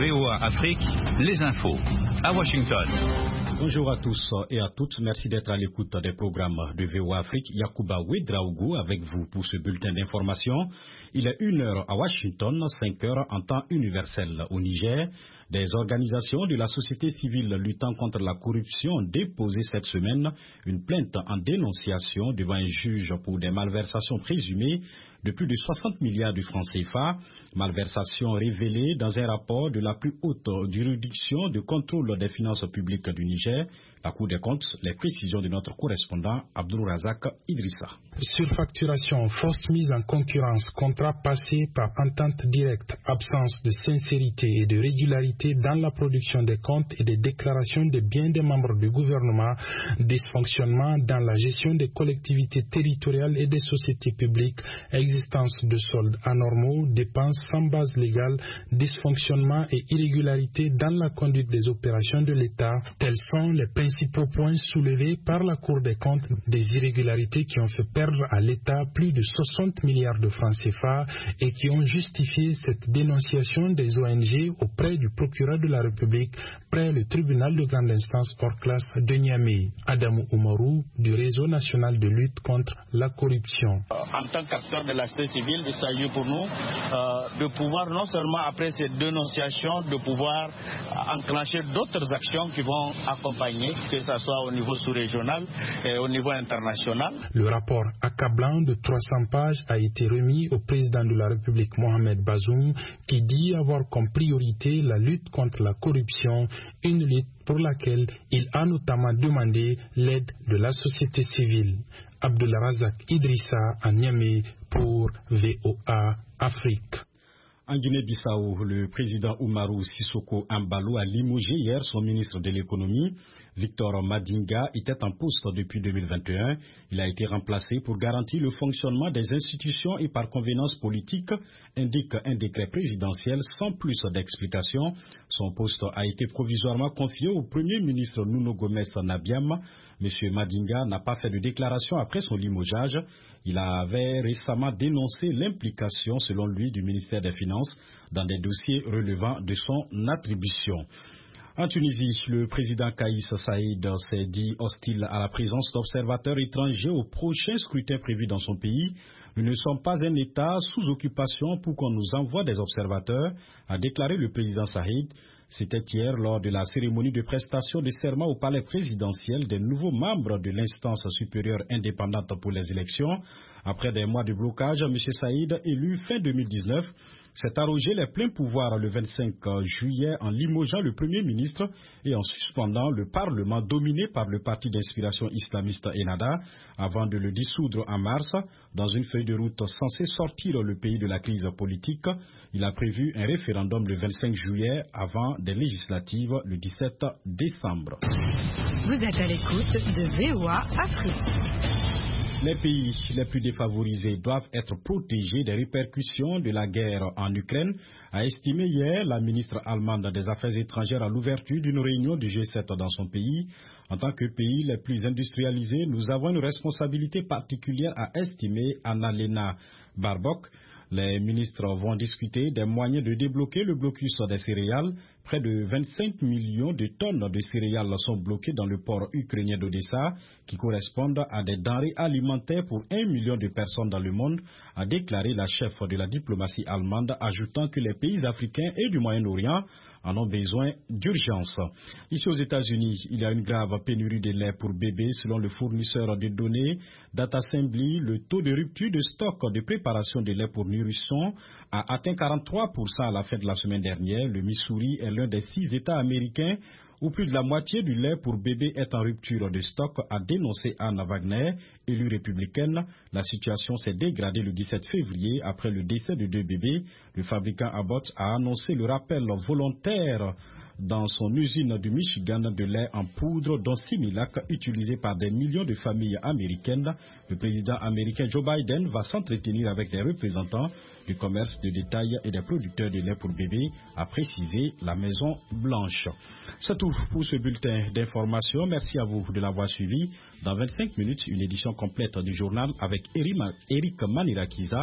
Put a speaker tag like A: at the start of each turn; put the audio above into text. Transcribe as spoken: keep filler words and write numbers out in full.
A: V O A Afrique, les infos à Washington.
B: Bonjour à tous et à toutes, merci d'être à l'écoute des programmes de V O A Afrique. Yacouba Ouedraougou avec vous pour ce bulletin d'information. Il est une heure à Washington, cinq heures en temps universel au Niger. Des organisations de la société civile luttant contre la corruption ont déposé cette semaine une plainte en dénonciation devant un juge pour des malversations présumées de plus de soixante milliards de francs C F A, malversations révélées dans un rapport de la plus haute juridiction de contrôle des finances publiques du Niger, la Cour des comptes. Les précisions de notre correspondant Abdul Razak Idrissa.
C: Surfacturation, fausse mise en concurrence, contrat passé par entente directe, absence de sincérité et de régularité dans la production des comptes et des déclarations des biens des membres du gouvernement, dysfonctionnement dans la gestion des collectivités territoriales et des sociétés publiques, existence de soldes anormaux, dépenses sans base légale, dysfonctionnement et irrégularité dans la conduite des opérations de l'État. Tels sont les principaux points soulevés par la Cour des comptes, des irrégularités qui ont fait perdre à l'État plus de soixante milliards de francs C F A et qui ont justifié cette dénonciation des O N G auprès du procureur de la République près le tribunal de grande instance hors classe de Niamey. Adamou Oumarou du Réseau national de lutte contre la corruption.
D: En tant qu'acteur de la société civile, il s'agit pour nous euh, de pouvoir non seulement après cette dénonciation, de pouvoir enclencher d'autres actions qui vont accompagner, que ce soit au niveau sous-régional et au niveau international.
C: Le rapport accablant de trois cents pages a été remis au président de la République Mohamed Bazoum, qui dit avoir comme priorité la lutte contre la corruption, une lutte pour laquelle il a notamment demandé l'aide de la société civile. Abdullah Razak Idrissa à Niamey pour V O A Afrique.
B: En Guinée-Bissau, le président Oumarou Sissoko Embaló a limogé hier son ministre de l'économie. Victor Madinga était en poste depuis deux mille vingt et un. Il a été remplacé pour garantir le fonctionnement des institutions et par convenance politique, indique un décret présidentiel sans plus d'explications. Son poste a été provisoirement confié au premier ministre Nuno Gomes Nabiam. Monsieur Madinga n'a pas fait de déclaration après son limogeage. Il avait récemment dénoncé l'implication, selon lui, du ministère des Finances dans des dossiers relevant de son attribution. En Tunisie, le président Kaïs Saïd s'est dit hostile à la présence d'observateurs étrangers au prochain scrutin prévu dans son pays. Nous ne sommes pas un État sous occupation pour qu'on nous envoie des observateurs, a déclaré le président Saïd. C'était hier lors de la cérémonie de prestation de serment au palais présidentiel des nouveaux membres de l'instance supérieure indépendante pour les élections. Après des mois de blocage, M. Saïd, élu fin deux mille dix-neuf, s'est arrogé les pleins pouvoirs le vingt-cinq juillet en limogeant le Premier ministre et en suspendant le Parlement dominé par le parti d'inspiration islamiste Ennahda avant de le dissoudre en mars. Dans une feuille de route censée sortir le pays de la crise politique, il a prévu un référendum le vingt-cinq juillet avant des législatives le dix-sept décembre.
E: Vous êtes à l'écoute de V O A Afrique.
B: Les pays les plus défavorisés doivent être protégés des répercussions de la guerre en Ukraine, a estimé hier la ministre allemande des Affaires étrangères à l'ouverture d'une réunion du G sept dans son pays. En tant que pays les plus industrialisés, nous avons une responsabilité particulière, a estimé Annalena Baerbock. Les ministres vont discuter des moyens de débloquer le blocus des céréales. Près de vingt-cinq millions de tonnes de céréales sont bloquées dans le port ukrainien d'Odessa, qui correspondent à des denrées alimentaires pour un million de personnes dans le monde, a déclaré la chef de la diplomatie allemande, ajoutant que les pays africains et du Moyen-Orient en ont besoin d'urgence. Ici aux États-Unis, il y a une grave pénurie de lait pour bébés. Selon le fournisseur de données DataSembly, le taux de rupture de stock de préparation de lait pour nourrissons a atteint quarante-trois pour cent à la fin de la semaine dernière. Le Missouri est l'un des six États américains où plus de la moitié du lait pour bébé est en rupture de stock, a dénoncé Anna Wagner, élue républicaine. La situation s'est dégradée le dix-sept février après le décès de deux bébés. Le fabricant Abbott a annoncé le rappel volontaire dans son usine du Michigan de lait en poudre dont Similac utilisé par des millions de familles américaines. Le président américain Joe Biden va s'entretenir avec les représentants du commerce de détail et des producteurs de lait pour bébés, a précisé la Maison Blanche. C'est tout pour ce bulletin d'information. Merci à vous de l'avoir suivi. Dans vingt-cinq minutes, une édition complète du journal avec Eric Manirakiza.